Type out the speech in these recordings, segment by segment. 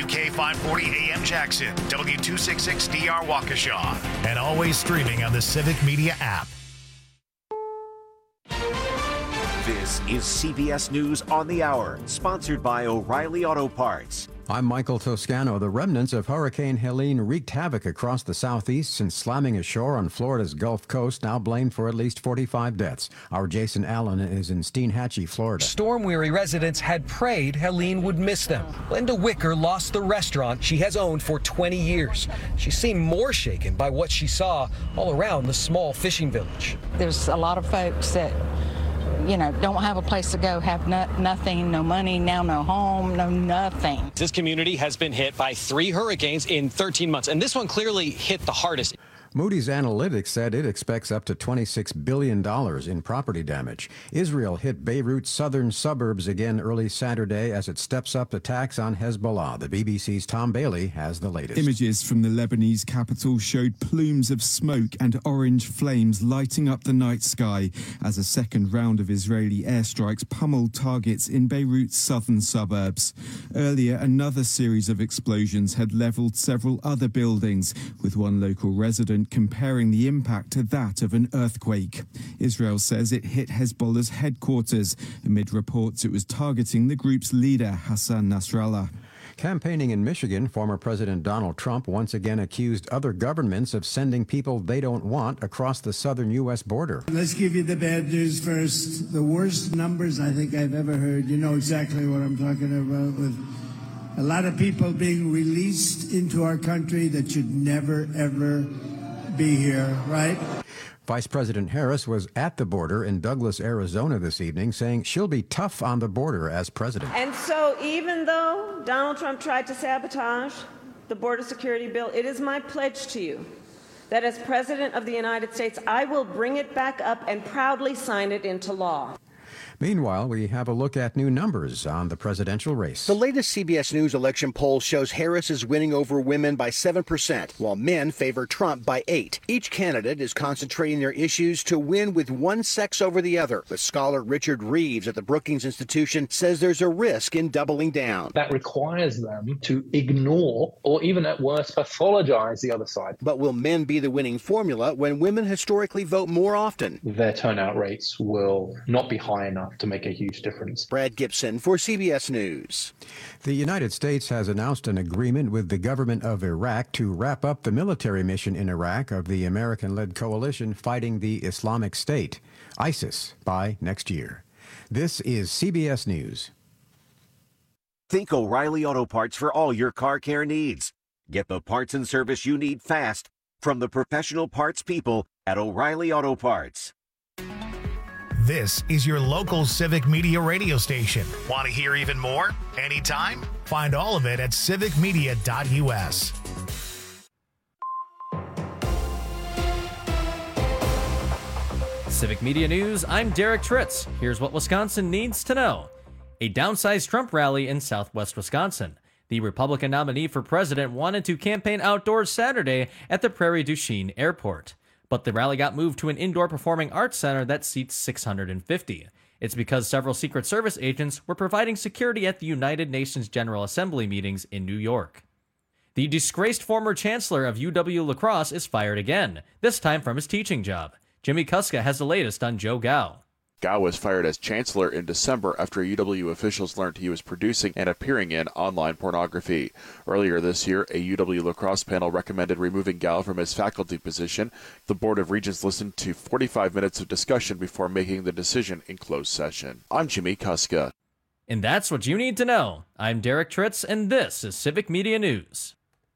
K540 AM Jackson, W266DR Waukesha, and always streaming on the Civic Media app. This is CBS News on the Hour, sponsored by O'Reilly Auto Parts. I'm Michael Toscano. The remnants of Hurricane Helene wreaked havoc across the southeast since slamming ashore on Florida's Gulf Coast, now blamed for at least 45 deaths. Our Jason Allen is in Steinhatchee, Florida. Storm-weary residents had prayed Helene would miss them. Linda Wicker lost the restaurant she has owned for 20 years. She seemed more shaken by what she saw all around the small fishing village. There's a lot of folks that don't have a place to go, have nothing, no money, now no home, no nothing. This community has been hit by 3 hurricanes in 13 months, and this one clearly hit the hardest. Moody's Analytics said it expects up to $26 billion in property damage. Israel hit Beirut's southern suburbs again early Saturday as it steps up attacks on Hezbollah. The BBC's Tom Bailey has the latest. Images from the Lebanese capital showed plumes of smoke and orange flames lighting up the night sky as a second round of Israeli airstrikes pummeled targets in Beirut's southern suburbs. Earlier, another series of explosions had leveled several other buildings, with one local resident comparing the impact to that of an earthquake. Israel says it hit Hezbollah's headquarters amid reports it was targeting the group's leader, Hassan Nasrallah. Campaigning in Michigan, former President Donald Trump once again accused other governments of sending people they don't want across the southern U.S. border. Let's give you the bad news first. The worst numbers I think I've ever heard. You know exactly what I'm talking about, with a lot of people being released into our country that should never, ever be here, right? Vice President Harris was at the border in Douglas, Arizona this evening, saying she'll be tough on the border as president. And so even though Donald Trump tried to sabotage the border security bill, it is my pledge to you that as president of the United States, I will bring it back up and proudly sign it into law. Meanwhile, we have a look at new numbers on the presidential race. The latest CBS News election poll shows Harris is winning over women by 7%, while men favor Trump by 8%. Each candidate is concentrating their issues to win with one sex over the other. But scholar Richard Reeves at the Brookings Institution says there's a risk in doubling down. That requires them to ignore or even at worst pathologize the other side. But will men be the winning formula when women historically vote more often? Their turnout rates will not be high enough to make a huge difference. Brad Gibson for CBS News. The United States has announced an agreement with the government of Iraq to wrap up the military mission in Iraq of the American-led coalition fighting the Islamic State, ISIS, by next year. This is CBS News. Think O'Reilly Auto Parts for all your car care needs. Get the parts and service you need fast from the professional parts people at O'Reilly Auto Parts. This is your local Civic Media radio station. Want to hear even more? Anytime? Find all of it at civicmedia.us. Civic Media News, I'm Derek Tritz. Here's what Wisconsin needs to know. A downsized Trump rally in southwest Wisconsin. The Republican nominee for president wanted to campaign outdoors Saturday at the Prairie du Chien Airport. But the rally got moved to an indoor performing arts center that seats 650. It's because several Secret Service agents were providing security at the United Nations General Assembly meetings in New York. The disgraced former chancellor of UW-La Crosse is fired again, this time from his teaching job. Jimmy Kuska has the latest on Joe Gao. Gao was fired as chancellor in December after UW officials learned he was producing and appearing in online pornography. Earlier this year, a UW-La Crosse panel recommended removing Gao from his faculty position. The Board of Regents listened to 45 minutes of discussion before making the decision in closed session. I'm Jimmy Kuska. And that's what you need to know. I'm Derek Tritz, and this is Civic Media News.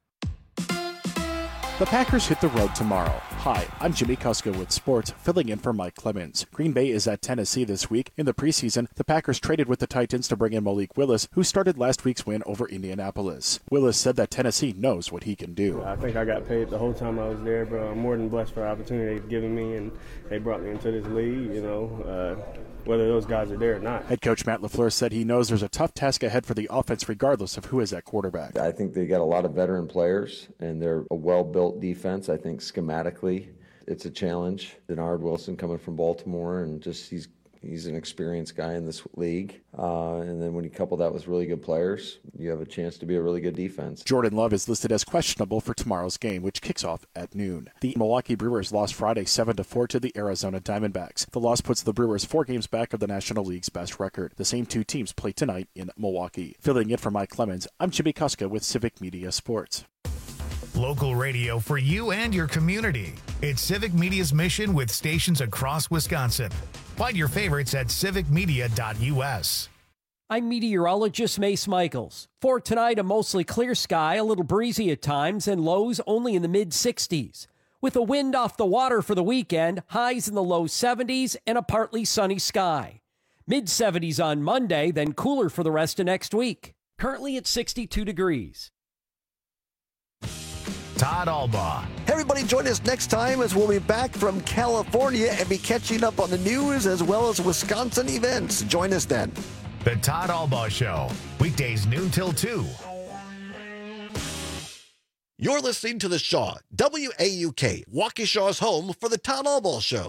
The Packers hit the road tomorrow. Hi, I'm Jimmy Kuska with sports, filling in for Mike Clemens. Green Bay is at Tennessee this week. In the preseason, the Packers traded with the Titans to bring in Malik Willis, who started last week's win over Indianapolis. Willis said that Tennessee knows what he can do. I think I got paid the whole time I was there, but I'm more than blessed for the opportunity they've given me, and they brought me into this league, whether those guys are there or not. Head coach Matt LaFleur said he knows there's a tough task ahead for the offense regardless of who is at quarterback. I think they got a lot of veteran players, and they're a well-built defense. I think schematically it's a challenge. Denard Wilson coming from Baltimore, and just he's He's an experienced guy in this league. And then when you couple that with really good players, you have a chance to be a really good defense. Jordan Love is listed as questionable for tomorrow's game, which kicks off at noon. The Milwaukee Brewers lost Friday 7-4 to the Arizona Diamondbacks. The loss puts the Brewers 4 games back of the National League's best record. The same two teams play tonight in Milwaukee. Filling in for Mike Clemens, I'm Jimmy Kuska with Civic Media Sports. Local radio for you and your community. It's Civic Media's mission with stations across Wisconsin. Find your favorites at civicmedia.us. I'm meteorologist Mace Michaels. For tonight, a mostly clear sky, a little breezy at times, and lows only in the mid-60s. With a wind off the water for the weekend, highs in the low 70s, and a partly sunny sky. Mid-70s on Monday, then cooler for the rest of next week. Currently at 62 degrees. Todd Albaugh. Hey everybody, join us next time as we'll be back from California and be catching up on the news as well as Wisconsin events. Join us then. The Todd Albaugh Show, weekdays noon till 2. You're listening to The Shaw, WAUK, Waukesha's home for the Todd Albaugh Show.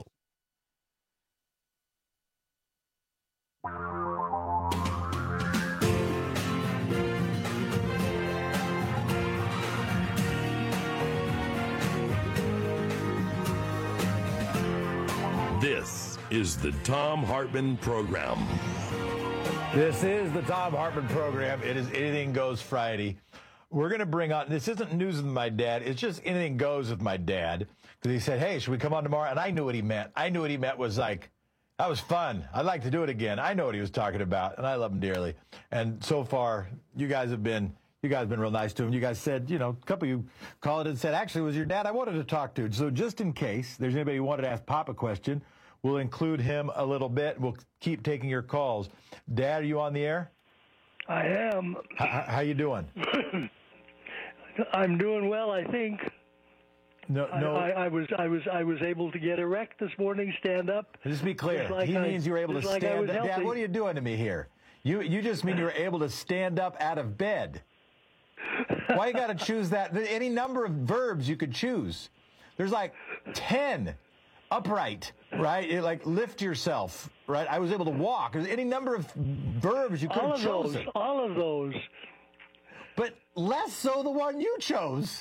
This is the Thom Hartmann Program. This is the Thom Hartmann Program. It is Anything Goes Friday. We're going to bring on, this isn't news with my dad, it's just Anything Goes with my dad. Because he said, hey, should we come on tomorrow? And I knew what he meant. I knew what he meant was like, that was fun. I'd like to do it again. I know what he was talking about, and I love him dearly. And so far, you guys have been real nice to him. You guys said, a couple of you called and said, actually, it was your dad I wanted to talk to. So just in case there's anybody who wanted to ask Pop a question, we'll include him a little bit. We'll keep taking your calls. Dad, are you on the air? I am. How you doing? I'm doing well, I think. No. I was able to get erect this morning, stand up. Just be clear. He means you were able to stand up. Dad, what are you doing to me here? You just mean you were able to stand up out of bed. Why you got to choose that? Any number of verbs you could choose. There's like 10. Upright, right? Like lift yourself, right? I was able to walk. There's any number of verbs you could have chosen. All of those. But less so the one you chose.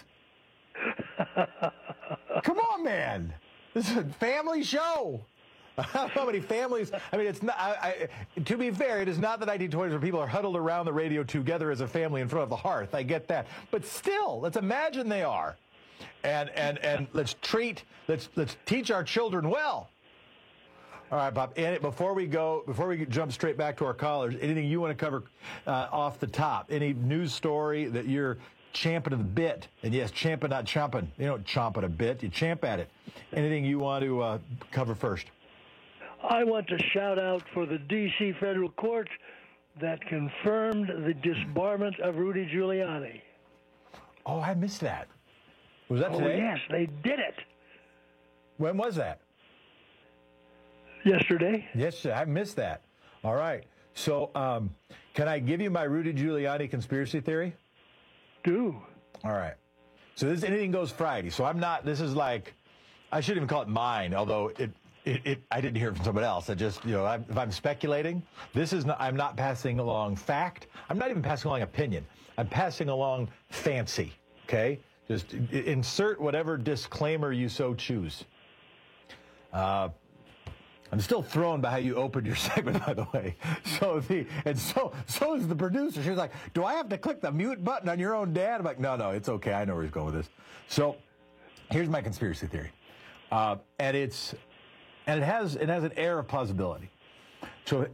Come on, man. This is a family show. How many families? I mean, it's not. To be fair, it is not the 1920s where people are huddled around the radio together as a family in front of the hearth. I get that, but still, let's imagine they are, and let's teach our children well. All right, Bob. And before we jump straight back to our callers, anything you want to cover off the top? Any news story that you're champing at the bit? And yes, champing, not chomping. You don't chomp at a bit, you champ at it. Anything you want to cover first? I want to shout out for the D.C. federal court that confirmed the disbarment of Rudy Giuliani. Oh, I missed that. Was that today? Oh, yes, they did it. When was that? Yesterday. Yes, I missed that. All right. So, can I give you my Rudy Giuliani conspiracy theory? Do. All right. So this is Anything Goes Friday. So this is like, I shouldn't even call it mine, although I didn't hear it from someone else. I just, if I'm speculating, I'm not passing along fact. I'm not even passing along opinion. I'm passing along fancy. Okay? Just insert whatever disclaimer you so choose. I'm still thrown by how you opened your segment, by the way. So is the producer. She was like, "Do I have to click the mute button on your own dad?" I'm like, "No, it's okay. I know where he's going with this." So, here's my conspiracy theory, and it has an air of plausibility. So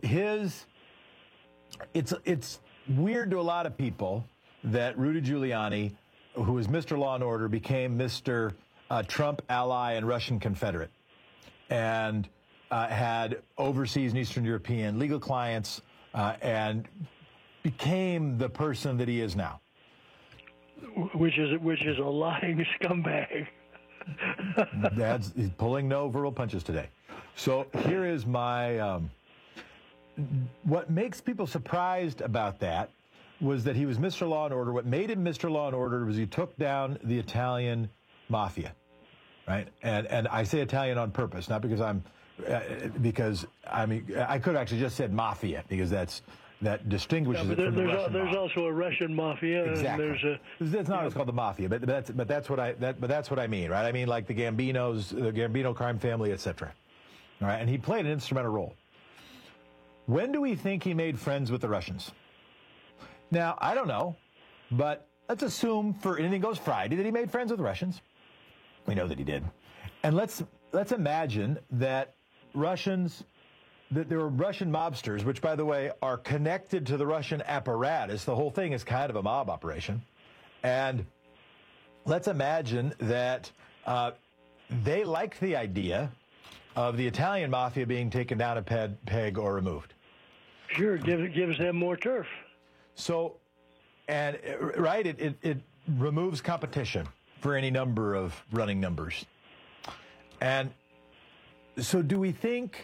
it's weird to a lot of people that Rudy Giuliani, who is Mr. Law and Order, became Mr. Trump ally and Russian Confederate, and had overseas and Eastern European legal clients, and became the person that he is now. Which is a lying scumbag. He's pulling no verbal punches today. So here is my, what makes people surprised about that was that he was Mr. Law and Order. What made him Mr. Law and Order was he took down the Italian mafia, right? And I say Italian on purpose, not because I'm because I mean, I could have actually just said mafia because that distinguishes it from the Russian There's mafia. also a Russian mafia. Exactly. And it's not always called the mafia, but that's what I mean, right? I mean, like the Gambinos, the Gambino crime family, etc. All right, and he played an instrumental role. When do we think he made friends with the Russians? Now, I don't know, but let's assume for anything goes Friday that he made friends with the Russians. We know that he did. And let's imagine that there were Russian mobsters, which, by the way, are connected to the Russian apparatus. The whole thing is kind of a mob operation. And let's imagine that they liked the idea of the Italian mafia being taken down a peg or removed. Sure, it gives them more turf. So, and right, it removes competition for any number of running numbers. And so when do we think,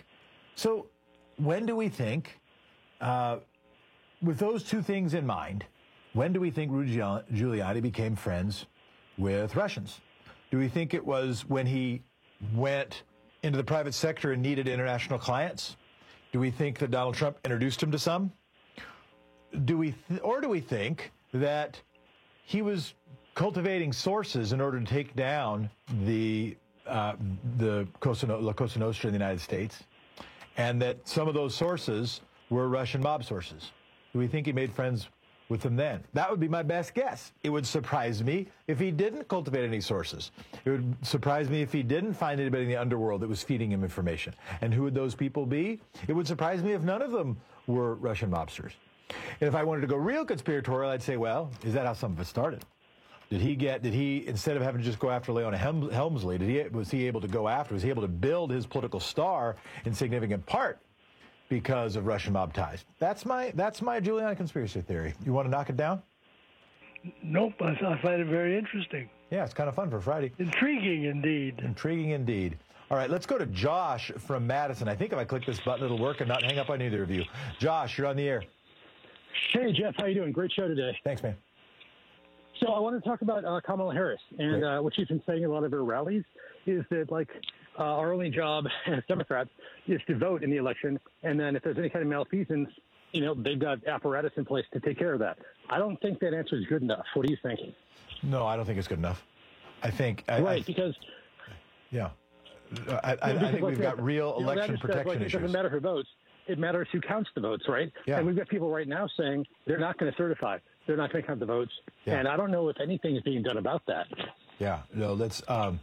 with those two things in mind, when do we think Rudy Giuliani became friends with Russians? Do we think it was when he went into the private sector and needed international clients? Do we think that Donald Trump introduced him to some? Do we think that he was cultivating sources in order to take down the La Cosa Nostra in the United States, and that some of those sources were Russian mob sources? Do we think he made friends with them then? That would be my best guess. It would surprise me if he didn't cultivate any sources. It would surprise me if he didn't find anybody in the underworld that was feeding him information. And who would those people be? It would surprise me if none of them were Russian mobsters. And if I wanted to go real conspiratorial, I'd say, well, is that how some of it started? Did he, instead of having to just go after Leona Helmsley, was he able to build his political star in significant part because of Russian mob ties? That's my Giuliani conspiracy theory. You want to knock it down? Nope, I find it very interesting. Yeah, it's kind of fun for Friday. Intriguing indeed. Intriguing indeed. All right, let's go to Josh from Madison. I think if I click this button, it'll work and not hang up on either of you. Josh, you're on the air. Hey, Jeff, how you doing? Great show today. Thanks, man. So I want to talk about Kamala Harris, and what she's been saying in a lot of her rallies is that, like, our only job as Democrats is to vote in the election, and then if there's any kind of malfeasance, they've got apparatus in place to take care of that. I don't think that answer is good enough. What do you think? No, I don't think it's good enough. I think... because... Yeah. I think we've got real election protection issues. It doesn't matter who votes. It matters who counts the votes, right? Yeah. And we've got people right now saying they're not going to certify. They're not going to count the votes. Yeah. And I don't know if anything is being done about that. Yeah. No, that's...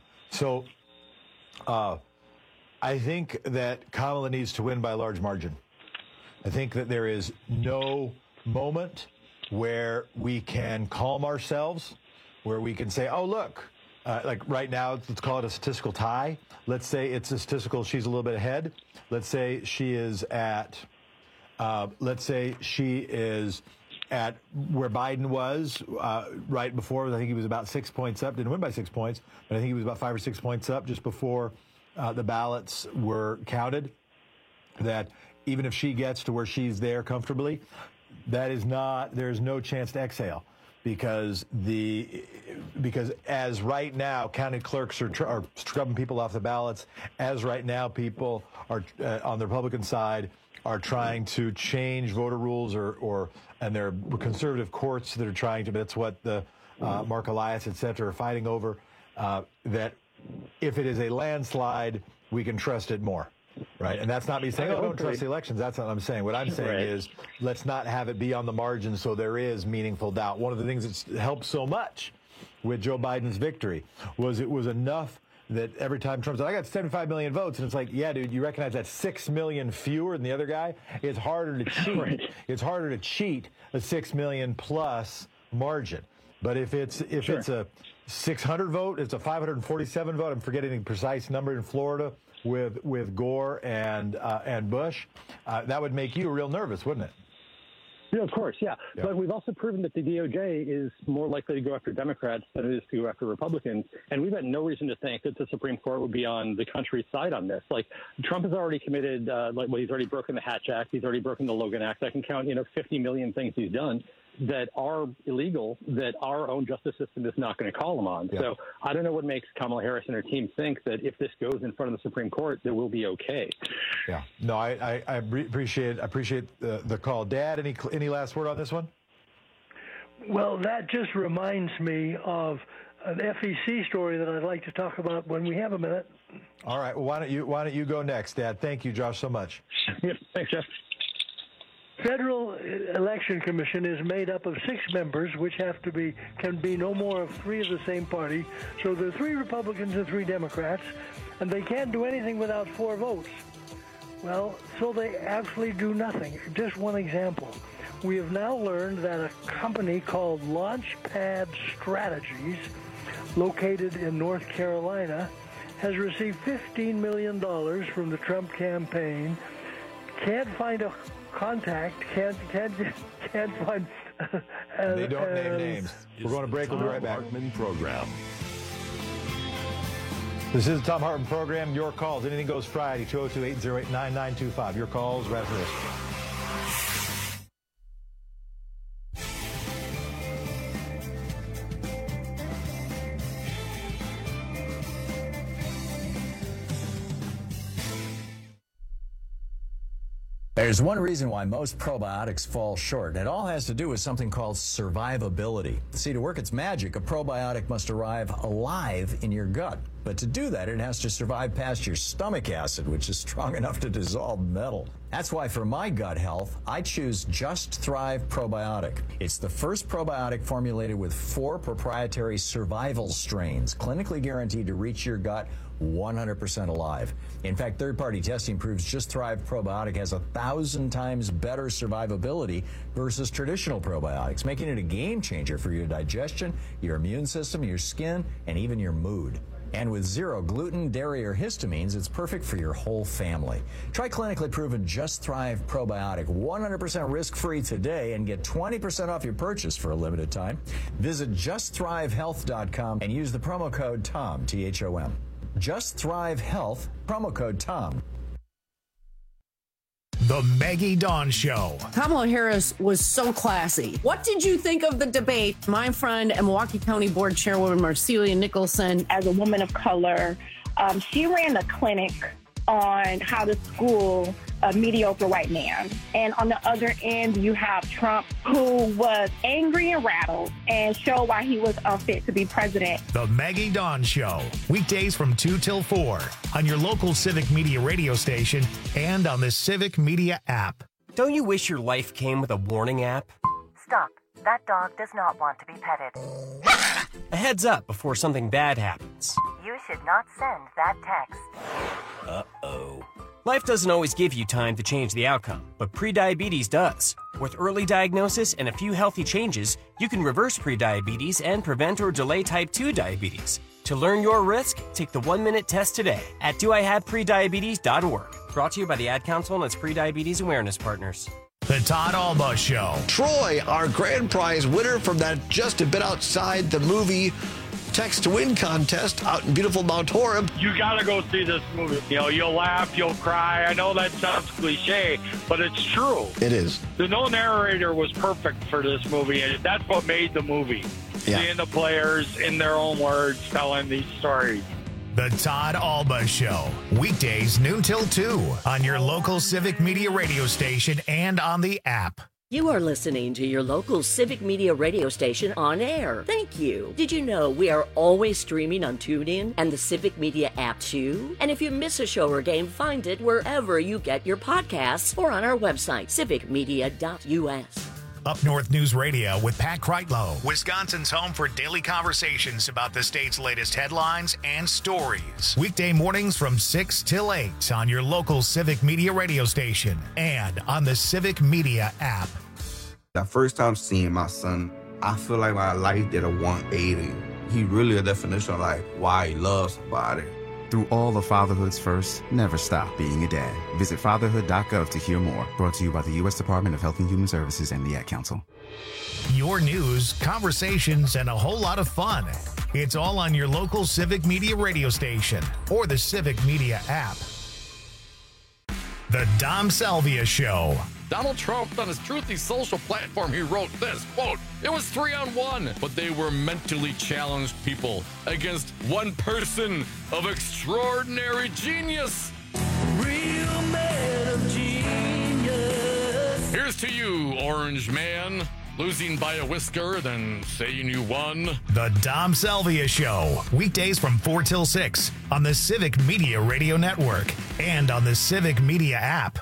I think that Kamala needs to win by a large margin. I think that there is no moment where we can calm ourselves, where we can say, oh, look, like right now, let's call it a statistical tie. Let's say it's a statistical, she's a little bit ahead. Let's say she is at where Biden was right before. I think he was about 6 points up. Didn't win by 6 points, but I think he was about 5 or 6 points up just before the ballots were counted. That even if she gets to where she's there comfortably, there's no chance to exhale. Because as right now, county clerks are scrubbing people off the ballots. As right now, people are on the Republican side are trying to change voter rules, and there are conservative courts that are trying to. That's what the Mark Elias, et cetera, are fighting over. That if it is a landslide, we can trust it more. Right. And that's not me saying, don't trust the elections. That's not what I'm saying. What I'm saying is let's not have it be on the margin so there is meaningful doubt. One of the things that's helped so much with Joe Biden's victory was it was enough that every time Trump said, I got 75 million votes. And it's like, yeah, dude, you recognize that's 6 million fewer than the other guy? It's harder to cheat. It's harder to cheat a 6 million plus margin. But if it's a 600 vote, it's a 547 vote. I'm forgetting the precise number in Florida. With Gore and Bush, that would make you real nervous, wouldn't it? Yeah, of course, yeah. But we've also proven that the DOJ is more likely to go after Democrats than it is to go after Republicans. And we've had no reason to think that the Supreme Court would be on the country's side on this. Like, Trump has already committed, he's already broken the Hatch Act. He's already broken the Logan Act. I can count, 50 million things he's done. that are illegal that our own justice system is not going to call them on. So I don't know what makes Kamala Harris and her team think that if this goes in front of the Supreme Court, that we'll be okay. Yeah. No, I appreciate the call. Dad, any last word on this one? Well, that just reminds me of an FEC story that I'd like to talk about when we have a minute. All right. Well, why don't you go next, Dad? Thank you, Josh, so much. Yep. Thanks, Jeff. Federal Election Commission is made up of 6 members, which can be no more of 3 of the same party. So there are 3 Republicans and 3 Democrats, and they can't do anything without 4 votes. Well, so they actually do nothing. Just one example. We have now learned that a company called Launchpad Strategies, located in North Carolina, has received $15 million from the Trump campaign. Can't find a contact, can't find... They don't name names. We're going to break. We'll be right back. Hartman Program. This is the Thom Hartmann Program. Your calls. Anything Goes Friday, 202-808-9925. Your calls right after this. There's one reason why most probiotics fall short, and it all has to do with something called survivability. See, to work its magic, a probiotic must arrive alive in your gut. But to do that, it has to survive past your stomach acid, which is strong enough to dissolve metal. That's why for my gut health, I choose Just Thrive Probiotic. It's the first probiotic formulated with 4 proprietary survival strains, clinically guaranteed to reach your gut 100% alive. In fact, third-party testing proves Just Thrive Probiotic has 1,000 times better survivability versus traditional probiotics, making it a game changer for your digestion, your immune system, your skin, and even your mood. And with 0 gluten, dairy, or histamines, it's perfect for your whole family. Try clinically proven Just Thrive Probiotic 100% risk-free today and get 20% off your purchase for a limited time. Visit JustThriveHealth.com and use the promo code TOM, T-H-O-M. Just Thrive Health, promo code TOM. The Maggie Dawn Show. Kamala Harris was so classy. What did you think of the debate? My friend and Milwaukee County Board Chairwoman Marcelia Nicholson. As a woman of color, she ran a clinic on how to school a mediocre white man. And on the other end, you have Trump, who was angry and rattled and showed why he was unfit to be president. The Maggie Dawn Show. Weekdays from 2 till 4 on your local Civic Media radio station and on the Civic Media app. Don't you wish your life came with a warning app? Stop. That dog does not want to be petted. A heads up before something bad happens. You should not send that text. Uh-oh. Life doesn't always give you time to change the outcome, but prediabetes does. With early diagnosis and a few healthy changes, you can reverse prediabetes and prevent or delay type 2 diabetes. To learn your risk, take the 1-minute test today at doihaveprediabetes.org. Brought to you by the Ad Council and its prediabetes awareness partners. The Todd Alba Show. Troy, our grand prize winner from that Just a Bit Outside the Movie Text to Win contest out in beautiful Mount Horeb. You gotta go see this movie. You know, you'll laugh, you'll cry. I know that sounds cliche, but it's true. It is. The no narrator was perfect for this movie, and that's what made the movie. Yeah. Seeing the players in their own words telling these stories. The Todd Alba Show. Weekdays noon till 2 on your local Civic Media radio station and on the app. You are listening to your local Civic Media radio station on air. Thank you. Did you know we are always streaming on TuneIn and the Civic Media app too? And if you miss a show or game, find it wherever you get your podcasts or on our website, civicmedia.us. Up North News Radio with Pat Kreitlow, Wisconsin's home for daily conversations about the state's latest headlines and stories. Weekday mornings from 6 till 8 on your local Civic Media radio station and on the Civic Media app. The first time seeing my son, I feel like my life did a 180. He really a definition of like why he loves somebody. Through all of fatherhood's first, never stop being a dad. Visit fatherhood.gov to hear more. Brought to you by the U.S. Department of Health and Human Services and the Ad Council. Your news, conversations, and a whole lot of fun. It's all on your local Civic Media radio station or the Civic Media app. The Dom Salvia Show. Donald Trump, on his Truthy social platform, he wrote this, quote, "It was 3-on-1, but they were mentally challenged people against one person of extraordinary genius." Real man of genius. Here's to you, Orange Man. Losing by a whisker, then saying you won. The Dom Salvia Show. Weekdays from 4 till 6 on the Civic Media Radio Network and on the Civic Media app.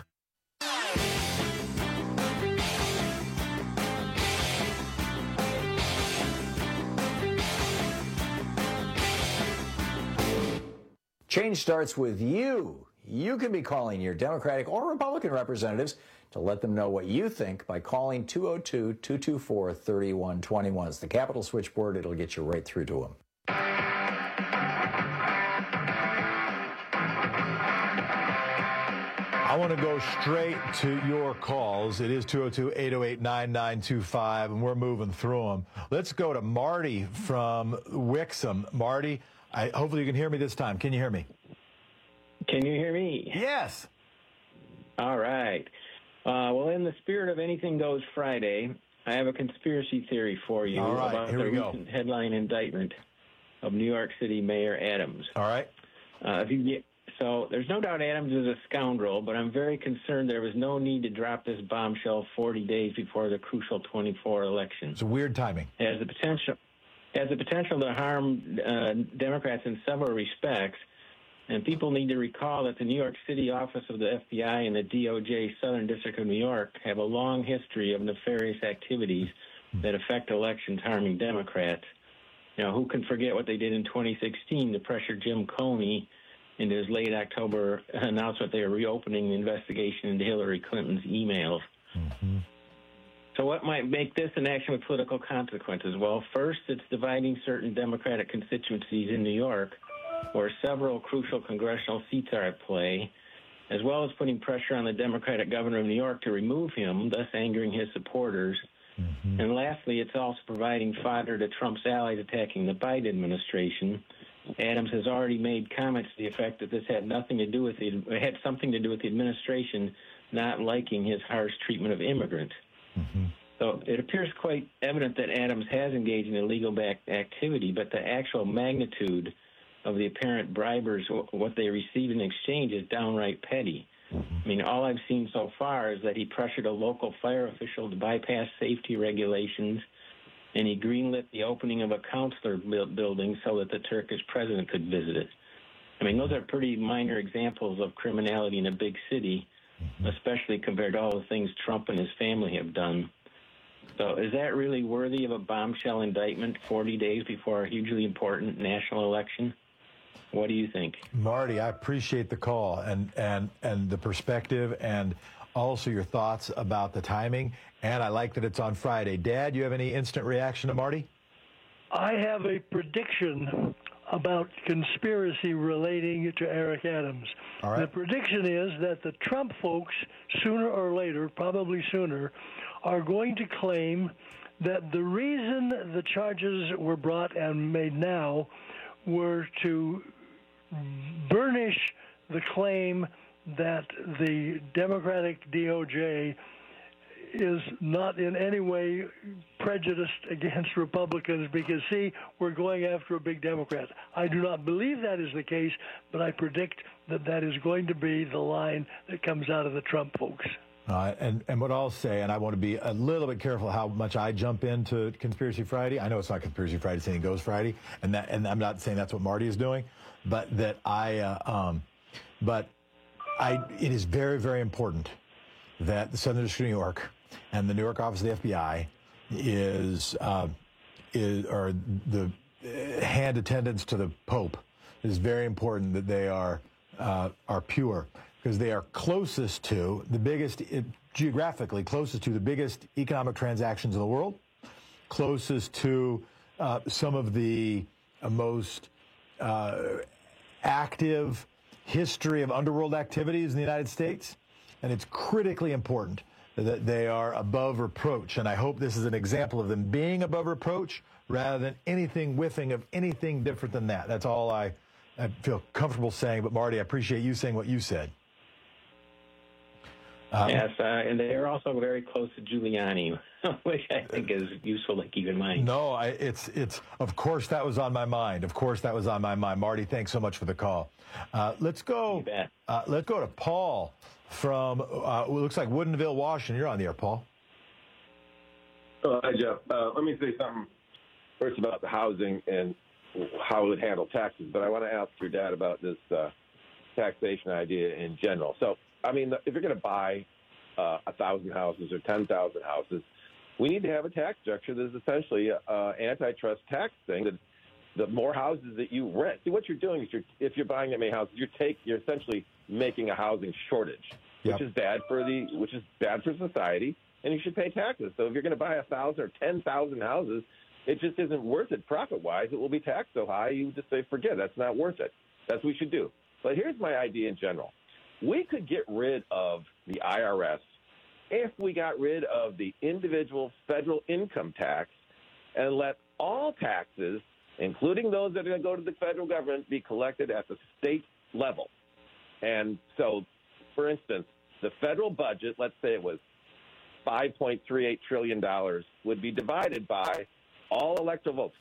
Change starts with you. You can be calling your Democratic or Republican representatives to let them know what you think by calling 202-224-3121. It's the Capitol switchboard. It'll get you right through to them. I want to go straight to your calls. It is 202-808-9925, and we're moving through them. Let's go to Marty from Wixom. Marty, hopefully you can hear me this time. Can you hear me? Can you hear me? Yes. All right. Well, in the spirit of Anything Goes Friday, I have a conspiracy theory for you about the recent headline indictment of New York City Mayor Adams. All right. So there's no doubt Adams is a scoundrel, but I'm very concerned there was no need to drop this bombshell 40 days before the crucial 24 election. It's weird timing. Has the potential to harm Democrats in several respects. And people need to recall that the New York City office of the FBI and the DOJ Southern District of New York have a long history of nefarious activities that affect elections harming Democrats. You know, who can forget what they did in 2016 to pressure Jim Comey into his late October announcement they were reopening the investigation into Hillary Clinton's emails. Mm-hmm. So what might make this an action with political consequences? Well, first, it's dividing certain Democratic constituencies in New York, where several crucial congressional seats are at play, as well as putting pressure on the Democratic governor of New York to remove him, thus angering his supporters. Mm-hmm. And lastly, it's also providing fodder to Trump's allies attacking the Biden administration. Adams has already made comments to the effect that this had something to do with the administration not liking his harsh treatment of immigrants. Mm-hmm. So it appears quite evident that Adams has engaged in illegal activity, but the actual magnitude of the apparent bribers, what they received in exchange, is downright petty. I mean, all I've seen so far is that he pressured a local fire official to bypass safety regulations, and he greenlit the opening of a counselor building so that the Turkish president could visit it. I mean, those are pretty minor examples of criminality in a big city, especially compared to all the things Trump and his family have done. So is that really worthy of a bombshell indictment 40 days before a hugely important national election? What do you think? Marty, I appreciate the call and the perspective and also your thoughts about the timing. And I like that it's on Friday. Dad, you have any instant reaction to Marty? I have a prediction about conspiracy relating to Eric Adams. All right. The prediction is that the Trump folks, sooner or later, probably sooner, are going to claim that the reason the charges were brought and made now were to burnish the claim that the Democratic DOJ is not in any way prejudiced against Republicans because, see, we're going after a big Democrat. I do not believe that is the case, but I predict that that is going to be the line that comes out of the Trump folks. And what I'll say, and I want to be a little bit careful how much I jump into Conspiracy Friday. I know it's not Conspiracy Friday, it's Anything Goes Friday, and I'm not saying that's what Marty is doing, but that it is very, very important that the Southern District of New York and the New York office of the FBI or the hand attendants to the Pope. It is very important that they are pure, because they are closest to the biggest, geographically closest to the biggest economic transactions in the world, closest to some of the most active history of underworld activities in the United States. And it's critically important that they are above reproach. And I hope this is an example of them being above reproach rather than anything whiffing of anything different than that. That's all I feel comfortable saying. But, Marty, I appreciate you saying what you said. Yes, and they're also very close to Giuliani, which I think is useful to keep in mind. No, it's of course that was on my mind. Of course that was on my mind. Marty, thanks so much for the call. Let's go to Paul from it looks like Woodinville, Washington. You're on the air, Paul. Oh, hi, Jeff. Let me say something first about the housing and how it would handle taxes, but I want to ask your dad about this taxation idea in general. So, I mean, if you're going to buy 1,000 houses or 10,000 houses, we need to have a tax structure that is essentially an antitrust tax thing. That the more houses that you rent, see what you're doing is if you're buying that many houses, you're essentially making a housing shortage, which is bad for society, and you should pay taxes. So if you're going to buy 1,000 or 10,000 houses, it just isn't worth it profit-wise. It will be taxed so high, you just say, forget it. That's not worth it. That's what we should do. But here's my idea in general. We could get rid of the IRS if we got rid of the individual federal income tax and let all taxes, including those that are going to go to the federal government, be collected at the state level. And so, for instance, the federal budget, let's say it was $5.38 trillion, would be divided by all electoral votes,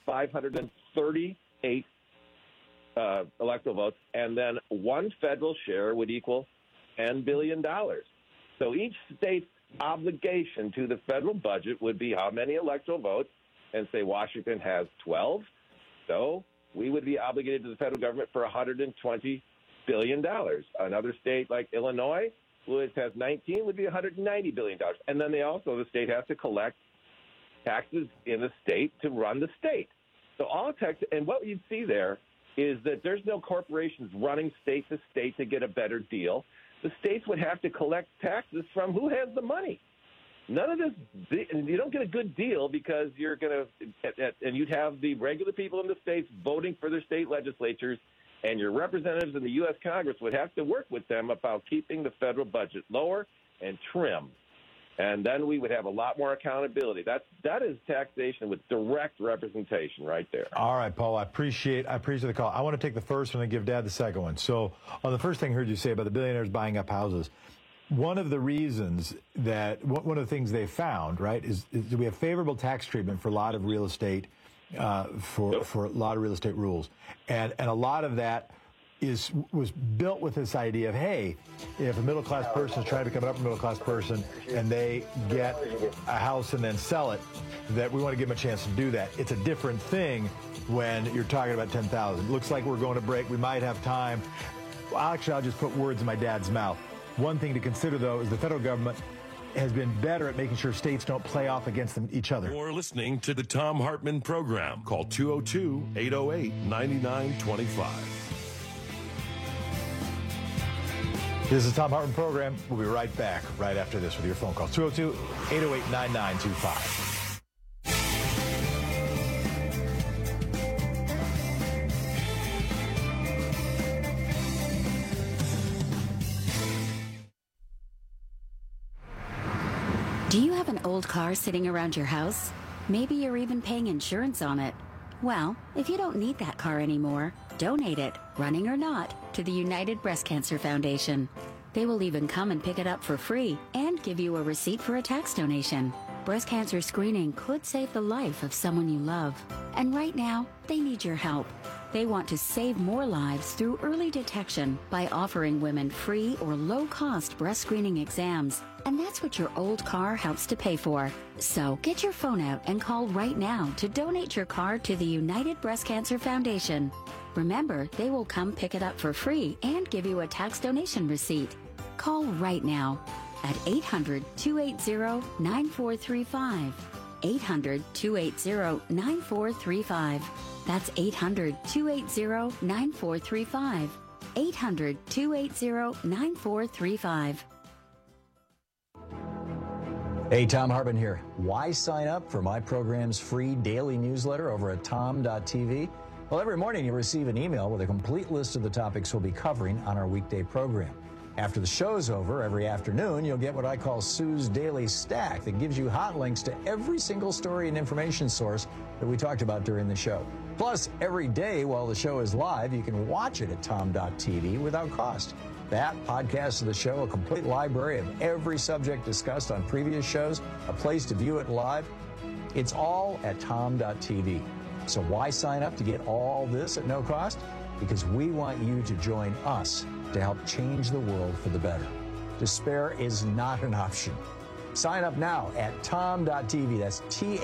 538 electoral votes, and then one federal share would equal $10 billion. So each state's obligation to the federal budget would be how many electoral votes, and say Washington has 12. So we would be obligated to the federal government for $120 billion. Another state like Illinois, which has 19, would be $190 billion. And then the state has to collect taxes in the state to run the state. So all taxes, and what you'd see there is that there's no corporations running state to state to get a better deal. The states would have to collect taxes from who has the money. None of this, you don't get a good deal because you're going to, and you'd have the regular people in the states voting for their state legislatures, and your representatives in the U.S. Congress would have to work with them about keeping the federal budget lower and trim. And then we would have a lot more accountability. That is taxation with direct representation right there. All right, Paul, I appreciate the call. I want to take the first one and give Dad the second one. So on the first thing I heard you say about the billionaires buying up houses, one of the reasons that one of the things they found, right, is we have favorable tax treatment for a lot of real estate, for a lot of real estate rules. And a lot of that was built with this idea of, hey, if a middle-class person is trying to become an upper-middle-class person and they get a house and then sell it, that we want to give them a chance to do that. It's a different thing when you're talking about 10,000. Looks like we're going to break. We might have time. Actually, I'll just put words in my dad's mouth. One thing to consider, though, is the federal government has been better at making sure states don't play off against each other. You're listening to the Tom Hartman Program. Call 202-808-9925. This is the Tom Hartman Program. We'll be right back right after this with your phone call. 202-808-9925. Do you have an old car sitting around your house? Maybe you're even paying insurance on it. Well, if you don't need that car anymore, donate it, running or not, to the United Breast Cancer Foundation. They will even come and pick it up for free and give you a receipt for a tax donation. Breast cancer screening could save the life of someone you love. And right now, they need your help. They want to save more lives through early detection by offering women free or low-cost breast screening exams. And that's what your old car helps to pay for. So get your phone out and call right now to donate your car to the United Breast Cancer Foundation. Remember, they will come pick it up for free and give you a tax donation receipt. Call right now at 800-280-9435. 800-280-9435. That's 800-280-9435. 800-280-9435. Hey, Tom Hartman here. Why sign up for my program's free daily newsletter over at tom.tv? Well, every morning you receive an email with a complete list of the topics we'll be covering on our weekday program. After the show's over, every afternoon, you'll get what I call Sue's Daily Stack that gives you hot links to every single story and information source that we talked about during the show. Plus, every day while the show is live, you can watch it at tom.tv without cost. that, podcasts of the show, a complete library of every subject discussed on previous shows, a place to view it live. It's all at tom.tv. So why sign up to get all this at no cost? Because we want you to join us to help change the world for the better. Despair is not an option. Sign up now at tom.tv. That's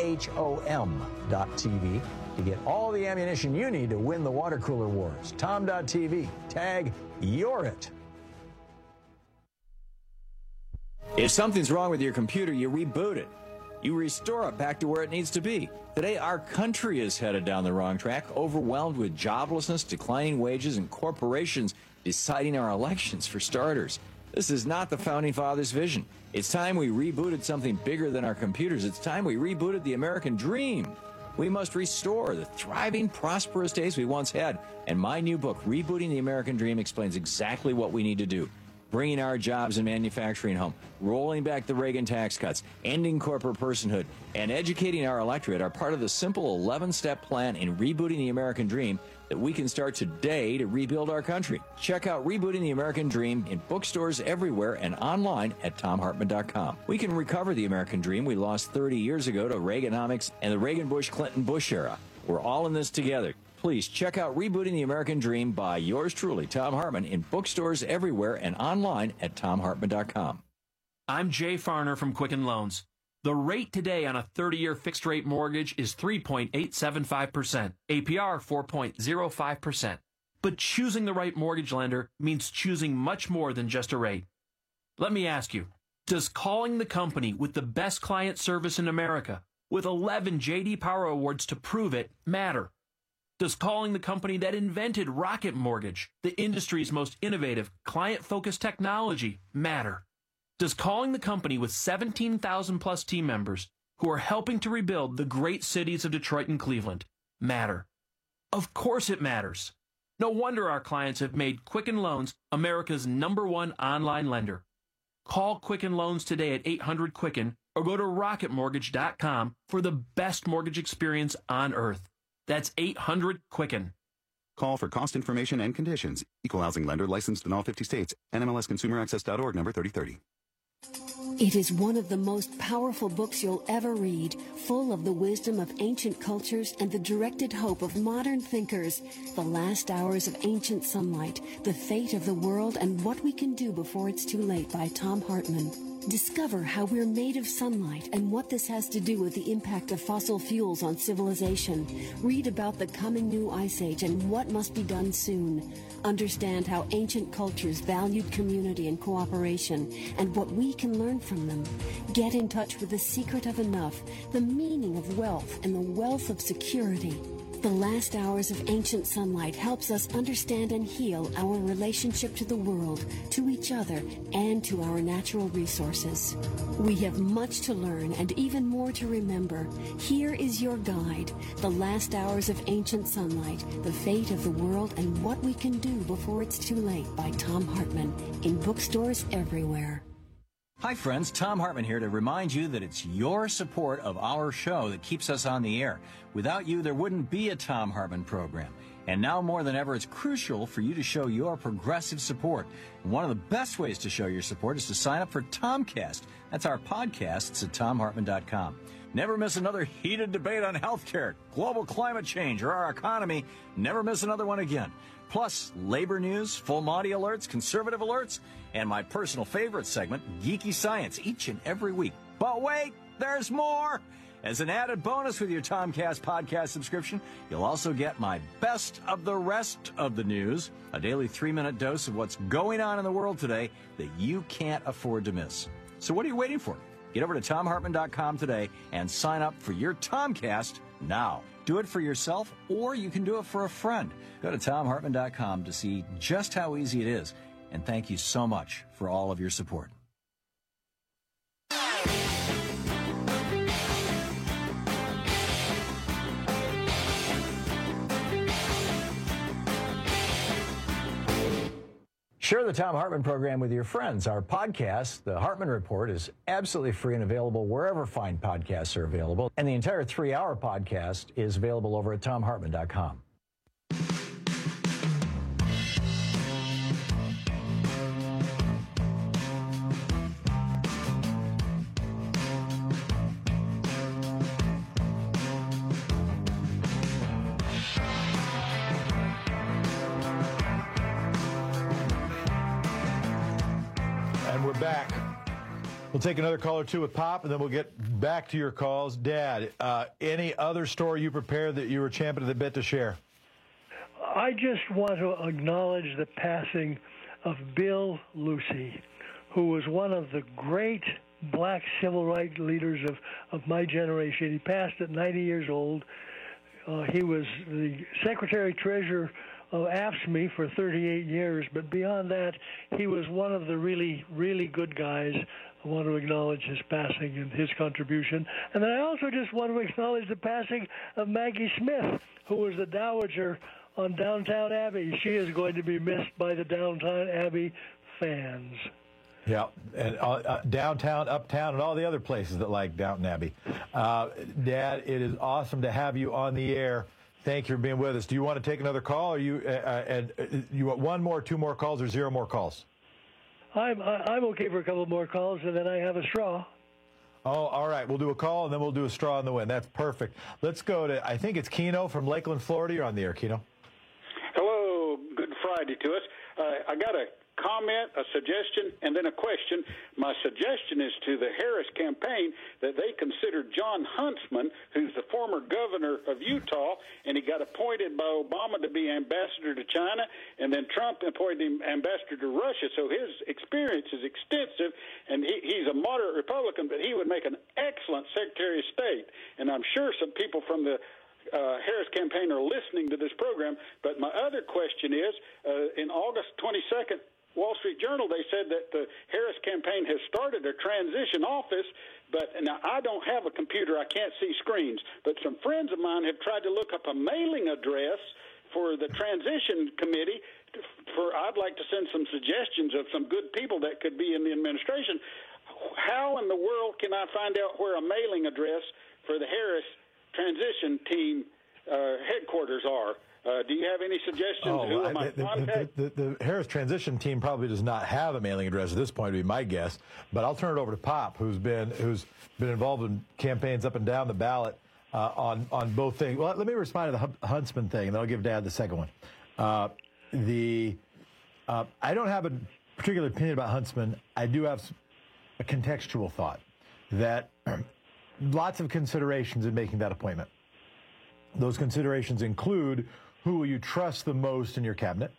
THOM.tv to get all the ammunition you need to win the water cooler wars. Tom.tv. Tag you're it. If something's wrong with your computer, you reboot it. You restore it back to where it needs to be. Today, our country is headed down the wrong track, overwhelmed with joblessness, declining wages, and corporations deciding our elections for starters. This is not the Founding Fathers' vision. It's time we rebooted something bigger than our computers. It's time we rebooted the American dream. We must restore the thriving, prosperous days we once had. And my new book, Rebooting the American Dream, explains exactly what we need to do. Bringing our jobs and manufacturing home, rolling back the Reagan tax cuts, ending corporate personhood, and educating our electorate are part of the simple 11-step plan in rebooting the American dream that we can start today to rebuild our country. Check out Rebooting the American Dream in bookstores everywhere and online at TomHartman.com. We can recover the American dream we lost 30 years ago to Reaganomics and the Reagan-Bush-Clinton-Bush era. We're all in this together. Please check out Rebooting the American Dream by yours truly, Thom Hartmann, in bookstores everywhere and online at TomHartman.com. I'm Jay Farner from Quicken Loans. The rate today on a 30-year fixed-rate mortgage is 3.875%, APR 4.05%. But choosing the right mortgage lender means choosing much more than just a rate. Let me ask you, does calling the company with the best client service in America, with 11 J.D. Power Awards to prove it, matter? Does calling the company that invented Rocket Mortgage, the industry's most innovative, client-focused technology, matter? Does calling the company with 17,000-plus team members who are helping to rebuild the great cities of Detroit and Cleveland matter? Of course it matters. No wonder our clients have made Quicken Loans America's #1 online lender. Call Quicken Loans today at 800-QUICKEN or go to rocketmortgage.com for the best mortgage experience on earth. That's 800-QUICKEN. Call for cost information and conditions. Equal housing lender licensed in all 50 states. NMLSconsumeraccess.org number 3030. It is one of the most powerful books you'll ever read, full of the wisdom of ancient cultures and the directed hope of modern thinkers. The Last Hours of Ancient Sunlight, The Fate of the World and What We Can Do Before It's Too Late by Thom Hartmann. Discover how we're made of sunlight and what this has to do with the impact of fossil fuels on civilization. Read about the coming new ice age and what must be done soon. Understand how ancient cultures valued community and cooperation and what we can learn from them. Get in touch with the secret of enough, the meaning of wealth, and the wealth of security. The Last Hours of Ancient Sunlight helps us understand and heal our relationship to the world, to each other, and to our natural resources. We have much to learn and even more to remember. Here is your guide, The Last Hours of Ancient Sunlight, The Fate of the World and What We Can Do Before It's Too Late by Thom Hartmann, in bookstores everywhere. Hi friends, Thom Hartmann here to remind you that it's your support of our show that keeps us on the air. Without you, there wouldn't be a Thom Hartmann program. And now more than ever, it's crucial for you to show your progressive support. And one of the best ways to show your support is to sign up for Tomcast. That's our podcasts at TomHartmann.com. Never miss another heated debate on healthcare, global climate change, or our economy. Never miss another one again. Plus, labor news, full Monty alerts, conservative alerts, and my personal favorite segment, Geeky Science, each and every week. But wait, there's more! As an added bonus with your Tomcast podcast subscription, you'll also get my best of the rest of the news, a daily 3-minute dose of what's going on in the world today that you can't afford to miss. So what are you waiting for? Get over to TomHartmann.com today and sign up for your Tomcast now. Do it for yourself, or you can do it for a friend. Go to TomHartmann.com to see just how easy it is. And thank you so much for all of your support. Share the Thom Hartmann program with your friends. Our podcast, The Hartmann Report, is absolutely free and available wherever fine podcasts are available. And the entire 3-hour podcast is available over at TomHartmann.com. back. We'll take another call or two with Pop, and then we'll get back to your calls. Dad, any other story you prepared that you were champing at the bit to share? I just want to acknowledge the passing of Bill Lucy, who was one of the great black civil rights leaders of my generation. He passed at 90 years old. He was the Secretary-Treasurer of AFSCME for 38 years, but beyond that, he was one of the really, really good guys. I want to acknowledge his passing and his contribution. And then I also just want to acknowledge the passing of Maggie Smith, who was the Dowager on Downtown Abbey. She is going to be missed by the Downtown Abbey fans. Yeah, and downtown, uptown, and all the other places that like Downton Abbey. Dad, it is awesome to have you on the air. Thank you for being with us. Do you want to take another call, or you want one more, two more calls, or zero more calls? I'm okay for a couple more calls, and then I have a straw. Oh, all right. We'll do a call, and then we'll do a straw in the wind. That's perfect. Let's go to, I think it's Keno from Lakeland, Florida. You're on the air, Keno. Hello. Good Friday to us. I got a comment, a suggestion, and then a question. My suggestion is to the Harris campaign that they consider John Huntsman, who's the former governor of Utah, and he got appointed by Obama to be ambassador to China, and then Trump appointed him ambassador to Russia. So his experience is extensive, and he's a moderate Republican, but he would make an excellent Secretary of State. And I'm sure some people from the Harris campaign are listening to this program. But my other question is, in August 22nd, Wall Street Journal, they said that the Harris campaign has started a transition office, but now I don't have a computer. I can't see screens, but some friends of mine have tried to look up a mailing address for the transition committee. I'd like to send some suggestions of some good people that could be in the administration. How in the world can I find out where a mailing address for the Harris transition team headquarters are? Do you have any suggestions? Who am I contact? The Harris transition team probably does not have a mailing address at this point, would be my guess. But I'll turn it over to Pop, who's been involved in campaigns up and down the ballot on both things. Well, let me respond to the Huntsman thing, and then I'll give Dad the second one. I don't have a particular opinion about Huntsman. I do have a contextual thought that lots of considerations in making that appointment. Those considerations include who will you trust the most in your cabinet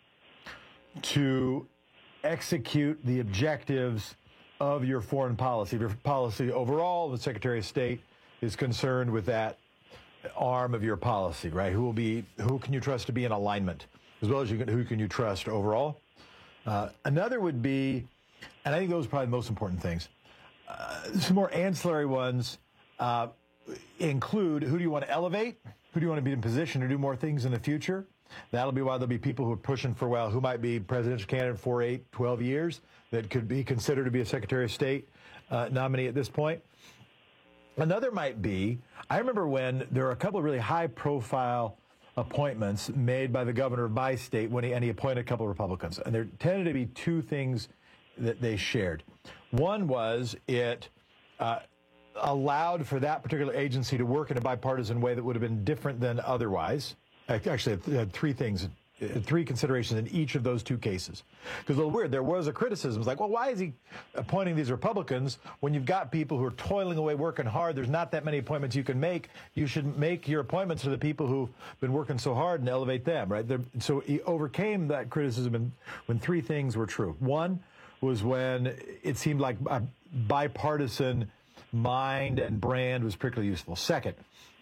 to execute the objectives of your foreign policy. Your policy overall, the Secretary of State is concerned with that arm of your policy, right? Who can you trust to be in alignment, as well as who can you trust overall? Another would be, and I think those are probably the most important things, some more ancillary ones include who do you want to elevate? Who do you want to be in position to do more things in the future? That'll be why there'll be people who are pushing for, who might be presidential candidate for 8, 12 years that could be considered to be a Secretary of State nominee at this point. Another might be, I remember when there were a couple of really high-profile appointments made by the governor of my state when he appointed a couple of Republicans. And there tended to be two things that they shared. One was it allowed for that particular agency to work in a bipartisan way that would have been different than otherwise. Actually, it had three considerations in each of those two cases. Because a little weird, there was a criticism. It's like, well, why is he appointing these Republicans when you've got people who are toiling away, working hard? There's not that many appointments you can make. You should make your appointments to the people who've been working so hard and elevate them, right? So he overcame that criticism when three things were true. One was when it seemed like a bipartisan mind and brand was particularly useful. Second,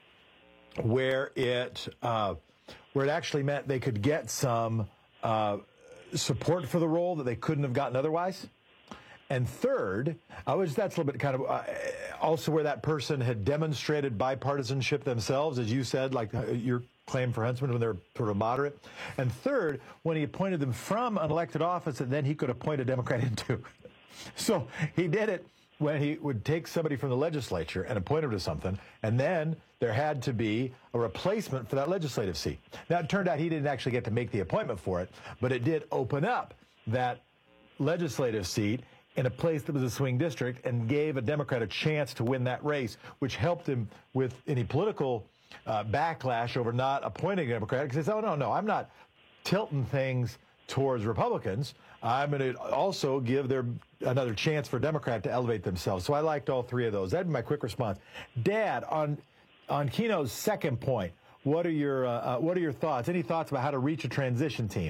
where it actually meant they could get some support for the role that they couldn't have gotten otherwise. And third, that's a little bit kind of also where that person had demonstrated bipartisanship themselves, as you said, like your claim for Huntsman when they're sort of moderate. And third, when he appointed them from an elected office that then he could appoint a Democrat into. So he did it when he would take somebody from the legislature and appoint him to something, and then there had to be a replacement for that legislative seat. Now, it turned out he didn't actually get to make the appointment for it, but it did open up that legislative seat in a place that was a swing district and gave a Democrat a chance to win that race, which helped him with any political backlash over not appointing a Democrat, because he said, oh, no, I'm not tilting things towards Republicans, I'm going to also give another chance for Democrat to elevate themselves. So I liked all three of those. That'd be my quick response. Dad, on Keno's second point, what are your thoughts? Any thoughts about how to reach a transition team?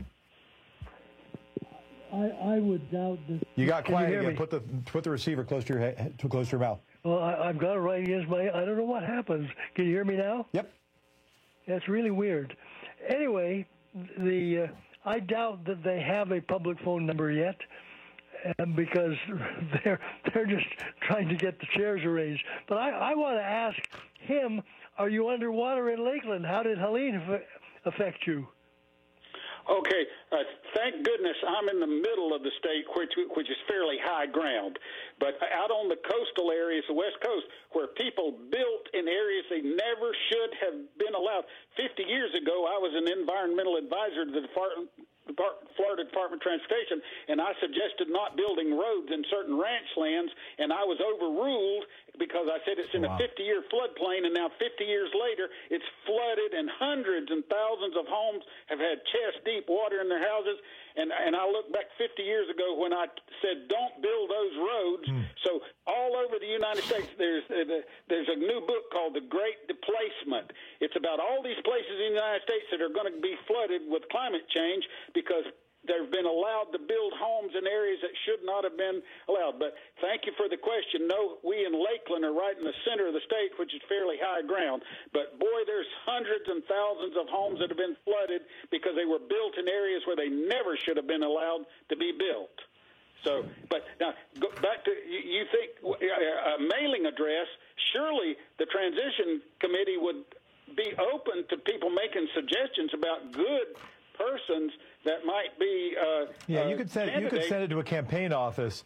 I would doubt that. You got quiet again. Put the receiver close to your head, too close to your mouth. Well, I've got it right against my. I don't know what happens. Can you hear me now? Yep. That's really weird. Anyway, I doubt that they have a public phone number yet, because they're just trying to get the chairs arranged. But I want to ask him: are you underwater in Lakeland? How did Helene affect you? Okay, thank goodness I'm in the middle of the state, which is fairly high ground. But out on the coastal areas, the West Coast, where people built in areas they never should have been allowed. 50 years ago, I was an environmental advisor to the Florida Department of Transportation, and I suggested not building roads in certain ranch lands, and I was overruled because I said it's in a 50-year floodplain, and now 50 years later, it's flooded, and hundreds and thousands of homes have had chest-deep water in their houses. And I look back 50 years ago when I said don't build those roads. So all over the United States, there's a new book called The Great Displacement. It's about all these places in the United States that are going to be flooded with climate change because they've been allowed to build homes in areas that should not have been allowed. But thank you for the question. No, we in Lakeland are right in the center of the state, which is fairly high ground. But, boy, there's hundreds and thousands of homes that have been flooded because they were built in areas where they never should have been allowed to be built. So, but now, go back to, you think a mailing address, surely the transition committee would be open to people making suggestions about good persons that might be you could send it to a campaign office,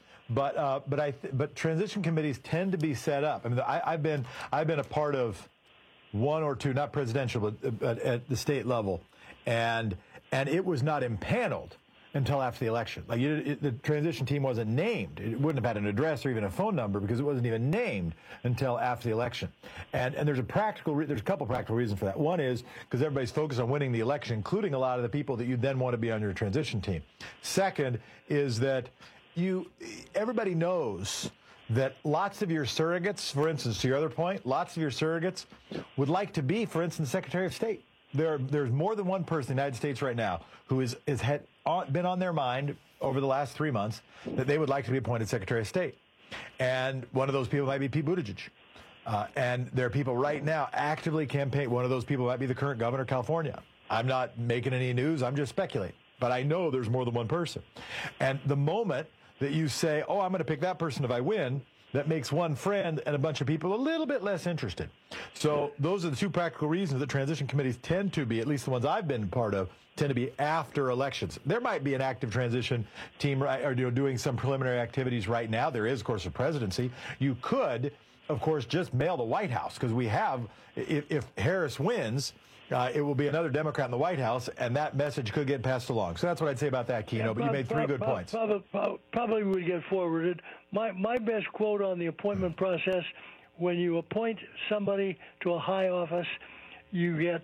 but transition committees tend to be set up. I mean, I've been a part of one or two, not presidential, but at the state level, and it was not impaneled until after the election. Like the transition team wasn't named. It wouldn't have had an address or even a phone number because it wasn't even named until after the election. And there's a couple practical reasons for that. One is because everybody's focused on winning the election, including a lot of the people that you then want to be on your transition team. Second is that everybody knows that lots of your surrogates, for instance, to your other point, lots of your surrogates would like to be, for instance, Secretary of State. There's more than one person in the United States right now who has been on their mind over the last 3 months that they would like to be appointed Secretary of State. And one of those people might be Pete Buttigieg. And there are people right now actively campaigning. One of those people might be the current governor of California. I'm not making any news. I'm just speculating. But I know there's more than one person. And the moment that you say, oh, I'm going to pick that person if I win, that makes one friend and a bunch of people a little bit less interested. So those are the two practical reasons that transition committees tend to be, at least the ones I've been part of, tend to be after elections. There might be an active transition team or doing some preliminary activities right now. There is, of course, a presidency. You could, of course, just mail the White House because we have, if Harris wins, it will be another Democrat in the White House, and that message could get passed along. So that's what I'd say about that, Keno, but you made three good points. Probably would get forwarded. My best quote on the appointment process, when you appoint somebody to a high office, you get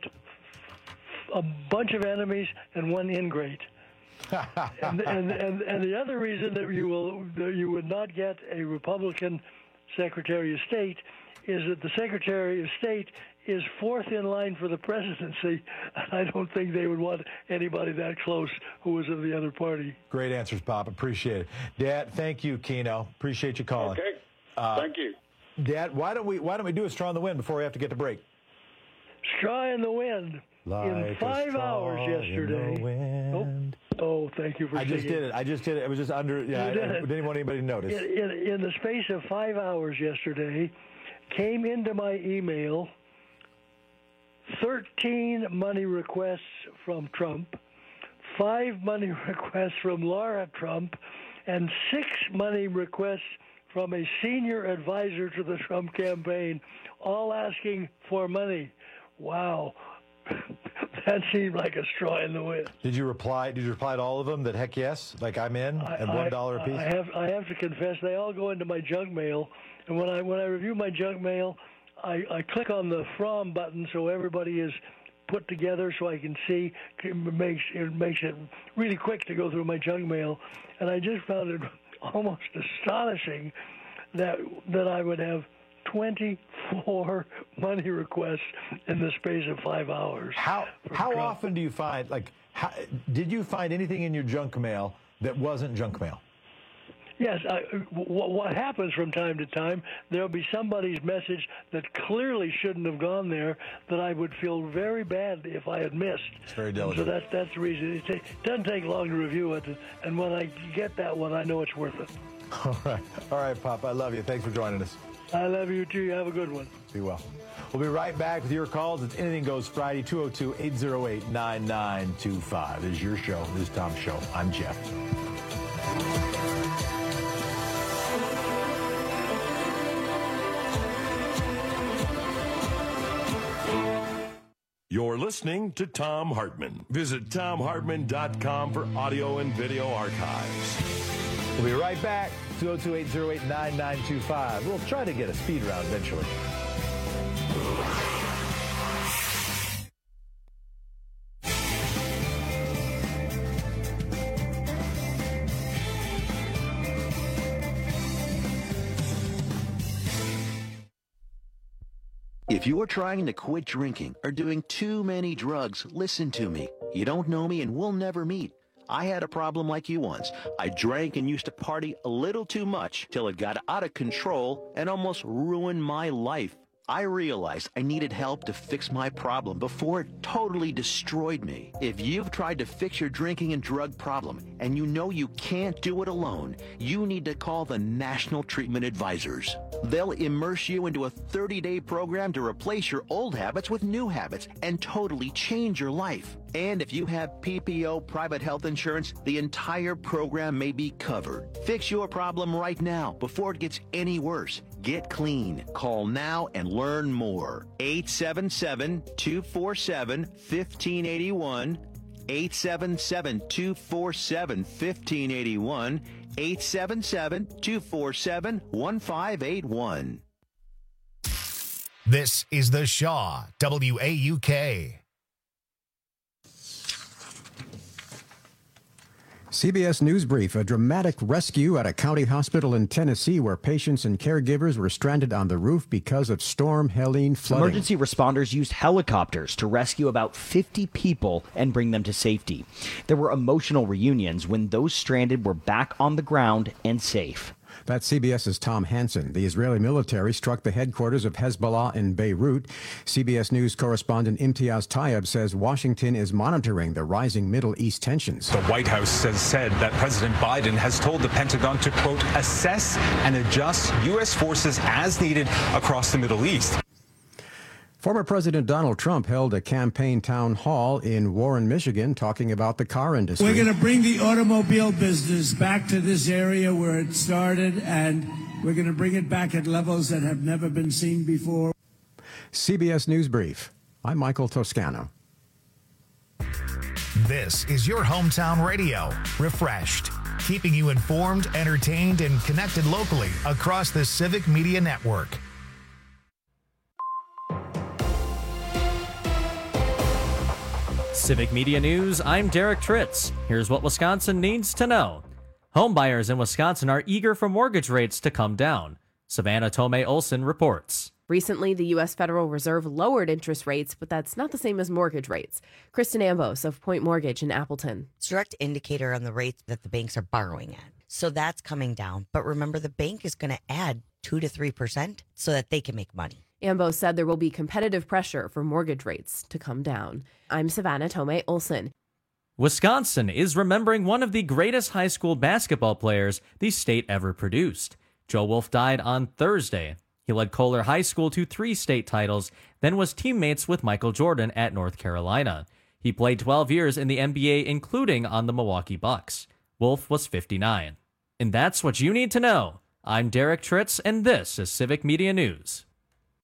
a bunch of enemies and one ingrate. and the other reason that you would not get a Republican Secretary of State is that the Secretary of State is fourth in line for the presidency. I don't think they would want anybody that close who was of the other party. Great answers, Pop. Appreciate it. Dad, thank you, Keno. Appreciate you calling. Okay. Thank you. Dad, why don't we do a straw in the wind before we have to get to break? Straw in the wind. Like in 5 hours yesterday. Oh, thank you for saying it. I just did it. It was just under. Yeah, I didn't want anybody to notice. In the space of 5 hours yesterday, came into my email 13 money requests from Trump, 5 money requests from Laura Trump, and 6 money requests from a senior advisor to the Trump campaign, all asking for money. Wow. That seemed like a straw in the wind. Did you reply to all of them that heck yes, like I'm in, and $1 a piece? I have to confess, they all go into my junk mail, and when I review my junk mail, I click on the From button so everybody is put together so I can see. It makes it really quick to go through my junk mail, and I just found it almost astonishing that I would have 24 money requests in the space of 5 hours. How often do you find, did you find anything in your junk mail that wasn't junk mail? Yes. What happens from time to time, there'll be somebody's message that clearly shouldn't have gone there that I would feel very bad if I had missed. It's very delicate. So that's the reason. It doesn't take long to review it, and when I get that one, I know it's worth it. All right, Pop. I love you. Thanks for joining us. I love you, too. You have a good one. Be well. We'll be right back with your calls. It's Anything Goes Friday, 202-808-9925. This is your show. This is Tom's show. I'm Jeff. You're listening to Thom Hartmann. Visit ThomHartmann.com for audio and video archives. We'll be right back. 202-808-9925. We'll try to get a speed round eventually. If you're trying to quit drinking or doing too many drugs, listen to me. You don't know me and we'll never meet. I had a problem like you once. I drank and used to party a little too much till it got out of control and almost ruined my life. I realized I needed help to fix my problem before it totally destroyed me. If you've tried to fix your drinking and drug problem and you know you can't do it alone, you need to call the National Treatment Advisors. They'll immerse you into a 30-day program to replace your old habits with new habits and totally change your life. And if you have PPO private health insurance, the entire program may be covered. Fix your problem right now before it gets any worse. Get clean. Call now and learn more. 877-247-1581. 877-247-1581. 877-247-1581. This is The Shaw, WAUK. CBS News Brief, a dramatic rescue at a county hospital in Tennessee where patients and caregivers were stranded on the roof because of Storm Helene flooding. Emergency responders used helicopters to rescue about 50 people and bring them to safety. There were emotional reunions when those stranded were back on the ground and safe. That's CBS's Tom Hansen. The Israeli military struck the headquarters of Hezbollah in Beirut. CBS News correspondent Imtiaz Tayeb says Washington is monitoring the rising Middle East tensions. The White House has said that President Biden has told the Pentagon to, quote, assess and adjust U.S. forces as needed across the Middle East. Former President Donald Trump held a campaign town hall in Warren, Michigan, talking about the car industry. We're going to bring the automobile business back to this area where it started, and we're going to bring it back at levels that have never been seen before. CBS News Brief. I'm Michael Toscano. This is your hometown radio, refreshed, keeping you informed, entertained, and connected locally across the Civic Media Network. Civic Media News, I'm Derek Tritz. Here's what Wisconsin needs to know. Homebuyers in Wisconsin are eager for mortgage rates to come down. Savannah Tomei-Olson reports. Recently, the U.S. Federal Reserve lowered interest rates, but that's not the same as mortgage rates. Kristen Ambos of Point Mortgage in Appleton. It's a direct indicator on the rates that the banks are borrowing at. So that's coming down. But remember, the bank is going to add 2 to 3% so that they can make money. Ambos said there will be competitive pressure for mortgage rates to come down. I'm Savannah Tomei-Olson. Wisconsin is remembering one of the greatest high school basketball players the state ever produced. Joe Wolf died on Thursday. He led Kohler High School to 3 state titles, then was teammates with Michael Jordan at North Carolina. He played 12 years in the NBA, including on the Milwaukee Bucks. Wolf was 59. And that's what you need to know. I'm Derek Tritz, and this is Civic Media News.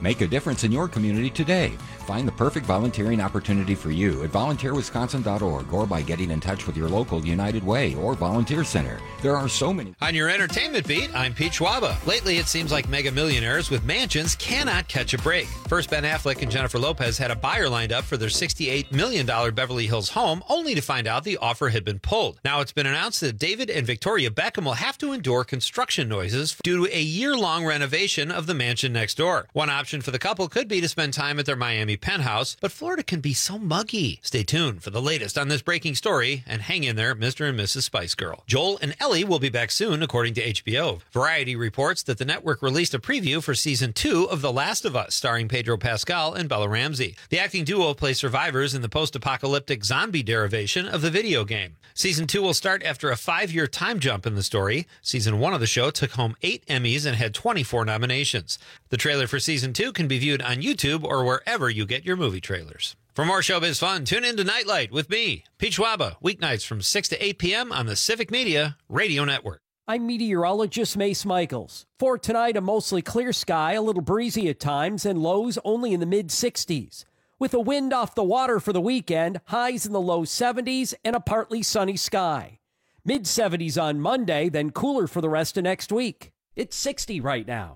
Make a difference in your community today. Find the perfect volunteering opportunity for you at volunteerwisconsin.org or by getting in touch with your local United Way or Volunteer Center. There are so many. On your entertainment beat, I'm Pete Schwaba. Lately, it seems like mega millionaires with mansions cannot catch a break. First, Ben Affleck and Jennifer Lopez had a buyer lined up for their $68 million Beverly Hills home, only to find out the offer had been pulled. Now it's been announced that David and Victoria Beckham will have to endure construction noises due to a year-long renovation of the mansion next door. One option for the couple could be to spend time at their Miami penthouse, but Florida can be so muggy. Stay tuned for the latest on this breaking story, and hang in there, Mr. and Mrs. Spice Girl. Joel and Ellie will be back soon, according to HBO. Variety reports that the network released a preview for Season 2 of The Last of Us, starring Pedro Pascal and Bella Ramsey. The acting duo play survivors in the post-apocalyptic zombie derivation of the video game. Season 2 will start after a 5-year time jump in the story. Season 1 of the show took home 8 Emmys and had 24 nominations. The trailer for Season 2 can be viewed on YouTube or wherever you get your movie trailers. For more showbiz fun, tune in to Nightlight with me, Pete Schwaba, weeknights from 6 to 8 p.m. on the Civic Media Radio Network. I'm meteorologist Mace Michaels. For tonight, a mostly clear sky, a little breezy at times, and lows only in the mid-60s. With a wind off the water for the weekend, highs in the low 70s, and a partly sunny sky. Mid-70s on Monday, then cooler for the rest of next week. It's 60 right now.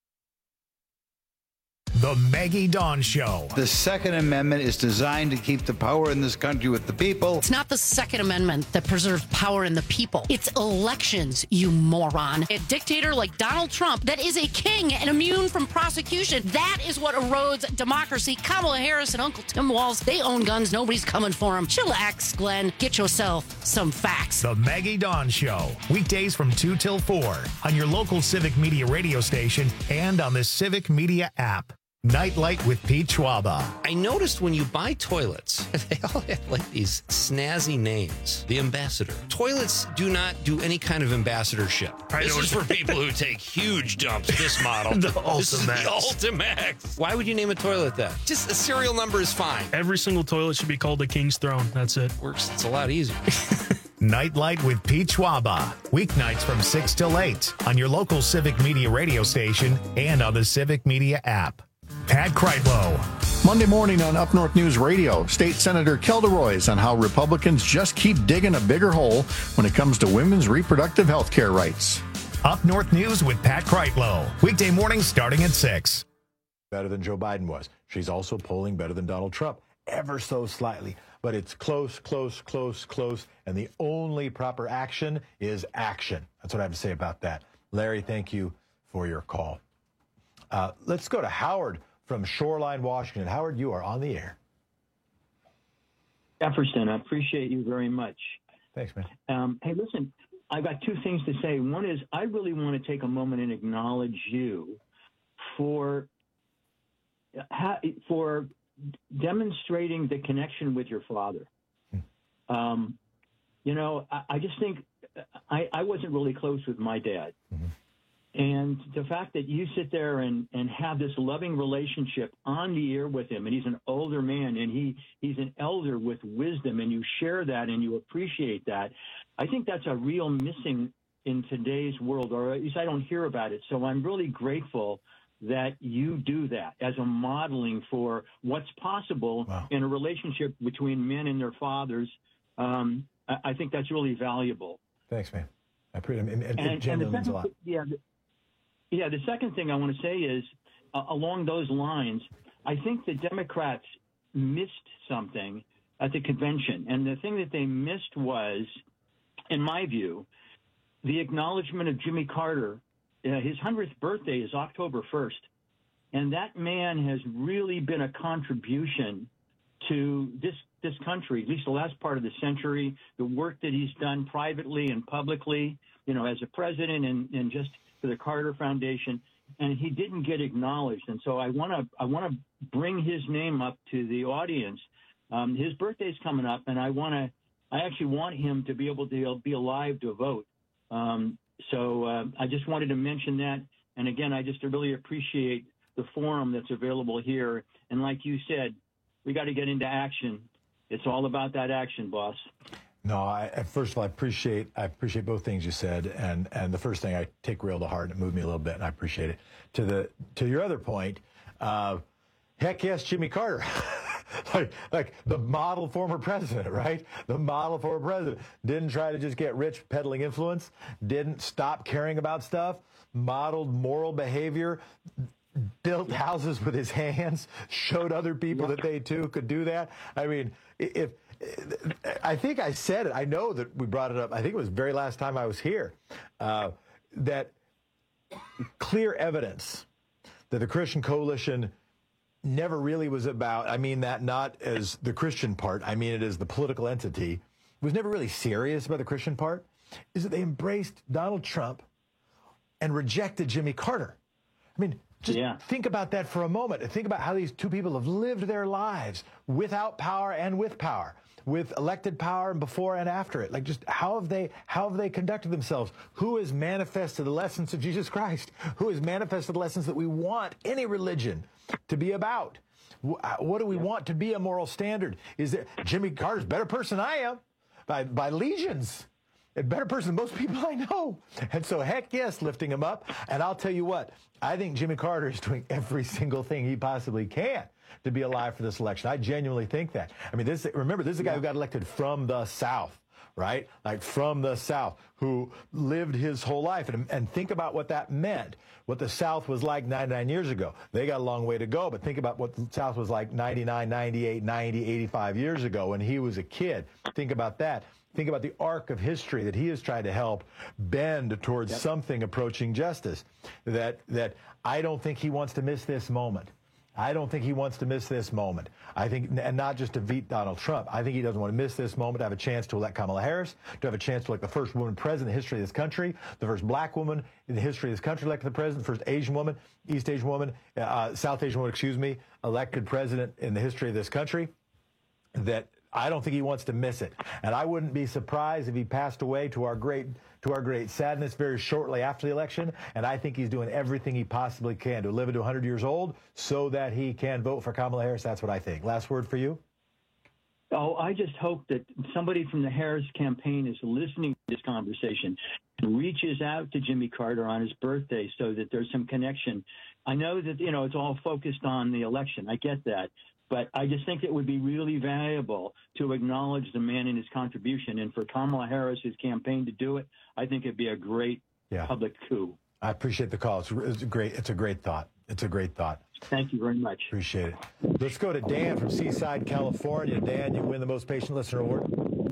The Maggie Dawn Show. The Second Amendment is designed to keep the power in this country with the people. It's not the Second Amendment that preserves power in the people. It's elections, you moron. A dictator like Donald Trump that is a king and immune from prosecution. That is what erodes democracy. Kamala Harris and Uncle Tim Walz, they own guns. Nobody's coming for them. Chillax, Glenn. Get yourself some facts. The Maggie Dawn Show. Weekdays from 2 till 4 on your local Civic Media radio station and on the Civic Media app. Nightlight with Pete Schwaba. I noticed when you buy toilets, they all have like these snazzy names. The Ambassador. Toilets do not do any kind of ambassadorship. This is for people who take huge dumps. This model. The This is the Ultimax. Ultimax. Why would you name a toilet that? Just a serial number is fine. Every single toilet should be called the King's Throne. That's it. Works. It's a lot easier. Nightlight with Pete Schwaba. Weeknights from 6 till 8 on your local Civic Media radio station and on the Civic Media app. Pat Kreitlow. Monday morning on Up North News Radio, State Senator Kelda Roys on how Republicans just keep digging a bigger hole when it comes to women's reproductive health care rights. Up North News with Pat Kreitlow. Weekday mornings starting at 6. Better than Joe Biden was. She's also polling better than Donald Trump, ever so slightly. But it's close, close, close, close. And the only proper action is action. That's what I have to say about that. Larry, thank you for your call. Let's go to Howard from Shoreline, Washington. Howard, you are on the air. Jefferson, I appreciate you very much. Thanks, man. Hey, listen, I've got two things to say. One is I really want to take a moment and acknowledge you for demonstrating the connection with your father. You know, I just think I wasn't really close with my dad. Mm-hmm. And the fact that you sit there and have this loving relationship on the air with him, and he's an older man, and he's an elder with wisdom, and you share that and you appreciate that, I think that's a real missing in today's world, or at least I don't hear about it. So I'm really grateful that you do that as a modeling for what's possible in a relationship between men and their fathers. I think that's really valuable. Thanks, man. I appreciate it. It genuinely means a lot. Yeah, the second thing I want to say is, along those lines, I think the Democrats missed something at the convention. And the thing that they missed was, in my view, the acknowledgement of Jimmy Carter. His 100th birthday is October 1st. And that man has really been a contribution to this country, at least the last part of the century, the work that he's done privately and publicly, you know, as a president and just for the Carter Foundation, and he didn't get acknowledged. And so I want to bring his name up to the audience. His birthday's coming up, and I actually want him to be able to be alive to vote. So I just wanted to mention that. And again, I just really appreciate the forum that's available here. And like you said, we got to get into action. It's all about that action, boss. No, first of all, I appreciate both things you said, and the first thing I take real to heart, and it moved me a little bit, and I appreciate it. To your other point, Heck yes, Jimmy Carter. like the model former president, right? The model former president. Didn't try to just get rich peddling influence. Didn't stop caring about stuff. Modeled moral behavior. Built houses with his hands. Showed other people that they too could do that. I mean, I think I said it. I know that we brought it up. I think it was the very last time I was here. That clear evidence that the Christian Coalition never really was about, I mean that not as the Christian part, I mean it as the political entity, was never really serious about the Christian part, is that they embraced Donald Trump and rejected Jimmy Carter. I mean, just think about that for a moment. Think about how these two people have lived their lives without power and with power, with elected power and before and after it. Like, just how have they conducted themselves? Who has manifested the lessons of Jesus Christ? Who has manifested the lessons that we want any religion to be about? What do we want to be a moral standard? Is that Jimmy Carter's a better person than I am by legions? A better person than most people I know. And so, heck yes, lifting him up. And I'll tell you what, I think Jimmy Carter is doing every single thing he possibly can to be alive for this election. I genuinely think that. I mean, remember, this is a guy who got elected from the South, right? Like, from the South, who lived his whole life. And think about what that meant, what the South was like 99 years ago. They got a long way to go, but think about what the South was like 99, 98, 90, 85 years ago when he was a kid. Think about that. Think about the arc of history that he has tried to help bend towards something approaching justice. That I don't think he wants to miss this moment. I don't think he wants to miss this moment. I think, and not just to beat Donald Trump, I think he doesn't want to miss this moment to have a chance to elect Kamala Harris, to have a chance to elect the first woman president in the history of this country, the first black woman in the history of this country elected the president, the first Asian woman, East Asian woman, South Asian woman, elected president in the history of this country. That I don't think he wants to miss it. And I wouldn't be surprised if he passed away to our great sadness very shortly after the election. And I think he's doing everything he possibly can to live to 100 years old so that he can vote for Kamala Harris. That's what I think. Last word for you. Oh, I just hope that somebody from the Harris campaign is listening to this conversation and reaches out to Jimmy Carter on his birthday so that there's some connection. I know that, it's all focused on the election. I get that. But I just think it would be really valuable to acknowledge the man and his contribution. And for Kamala Harris's campaign to do it, I think it'd be a great public coup. I appreciate the call. It's great. It's a great thought. It's a great thought. Thank you very much. Appreciate it. Let's go to Dan from Seaside, California. Dan, you win the Most Patient Listener Award.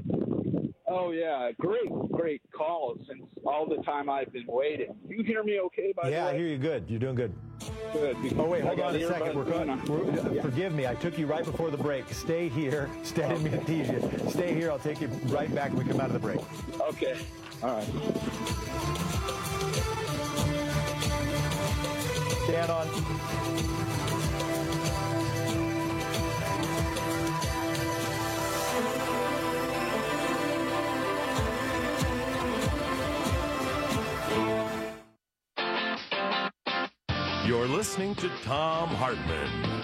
Oh, yeah. Great call since all the time I've been waiting. You hear me okay, by the way? Yeah, I hear you good. You're doing good. Good. Oh, wait, hold on a second. Forgive me. I took you right before the break. Stay here. I didn't mean to tease you. Stay here. I'll take you right back when we come out of the break. Okay. All right. Dan on. You're listening to Thom Hartmann.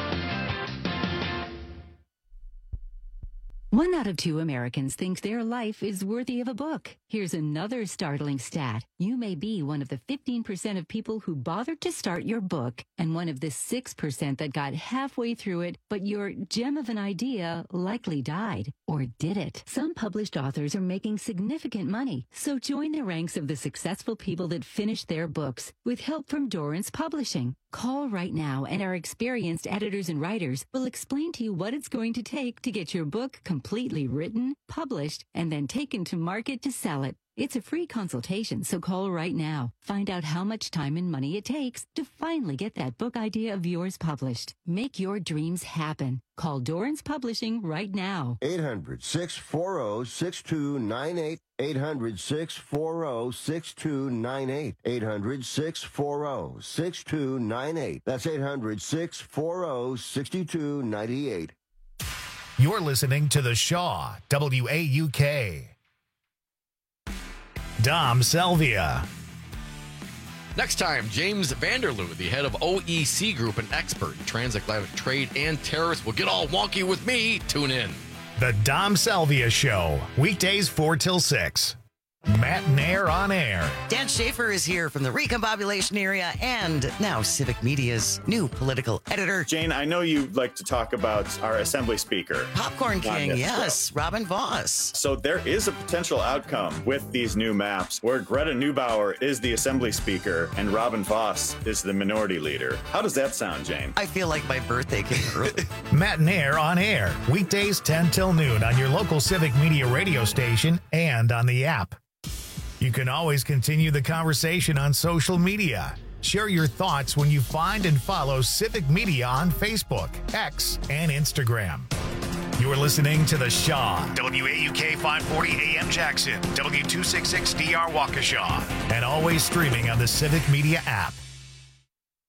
1 out of 2 Americans think their life is worthy of a book. Here's another startling stat. You may be one of the 15% of people who bothered to start your book and one of the 6% that got halfway through it, but your gem of an idea likely died. Or did it? Some published authors are making significant money, so join the ranks of the successful people that finished their books with help from Dorrance Publishing. Call right now and our experienced editors and writers will explain to you what it's going to take to get your book completely written, published, and then taken to market to sell it. It's a free consultation, so call right now. Find out how much time and money it takes to finally get that book idea of yours published. Make your dreams happen. Call Dorrance Publishing right now. 800-640-6298. 800-640-6298. 800-640-6298. That's 800-640-6298. You're listening to The Shaw, WAUK. Dom Salvia. Next time, James Vanderloo, the head of OEC Group and expert in transatlantic trade and tariffs, will get all wonky with me. Tune in. The Dom Salvia Show, weekdays 4 till 6. Matt Nair on air. Dan Schaefer is here from the Recombobulation area and now Civic Media's new political editor. Jane, I know you like to talk about our Assembly Speaker. Popcorn King, yes, Robin Vos. So there is a potential outcome with these new maps where Greta Neubauer is the Assembly Speaker and Robin Vos is the Minority Leader. How does that sound, Jane? I feel like my birthday came early. Matt Nair on air, weekdays 10 till noon on your local Civic Media radio station and on the app. You can always continue the conversation on social media. Share your thoughts when you find and follow Civic Media on Facebook, X, and Instagram. You're listening to The Shaw, WAUK 540 AM Jackson, W266DR Waukesha, and always streaming on the Civic Media app.